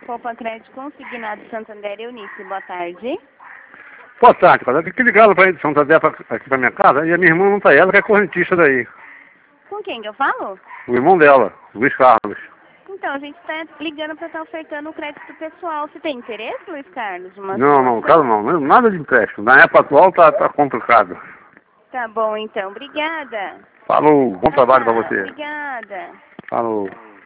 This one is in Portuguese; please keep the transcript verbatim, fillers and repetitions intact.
Poupa Crédito Consignado Santander, Eunice, boa tarde. Boa tarde, cara. Eu tenho que ligar ela pra ir de Santander pra, aqui pra minha casa e a minha irmã não tá aí, ela que é correntista daí. Com quem que eu falo? O irmão dela, Luiz Carlos. Então, a gente está ligando para estar ofertando o crédito pessoal. Você tem interesse, Luiz Carlos? Uma Não, não, cara não, não, nada de empréstimo. Na época atual tá, tá complicado. Tá bom, então. Obrigada. Falou, bom trabalho pra Ah, você. obrigada. Falou.